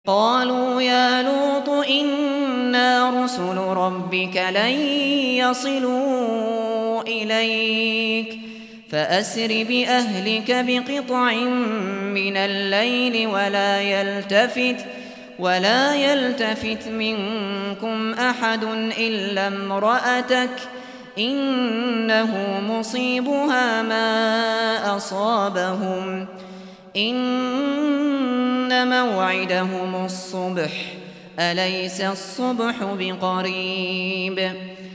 قالوا يا لوط إنا رسل ربك لن يصلوا إليك فأسر بأهلك بقطع من الليل ولا يلتفت منكم أحد إلا امرأتك إنه مصيبها ما أصابهم إن موعدهم الصبح أليس الصبح بقريب